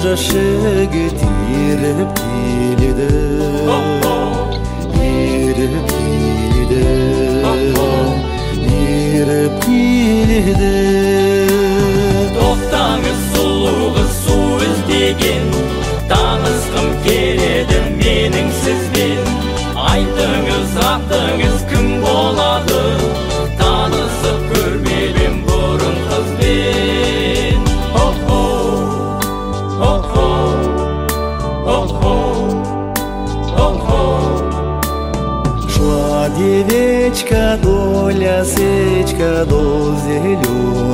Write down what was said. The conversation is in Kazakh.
жаш жігіт еріп келеді, еріп келеді, еріп келеді. Тоқтаңыз, сұлу қыз, су іздеген, танысқым келеді менің сізбен. Айтыңыз, атыңыз кім болады, танысып көрмедім бұрын қызбен. О-хо, о-хо, о-хо, о-хо. Шла девечка, Доля, сечка до зеленой.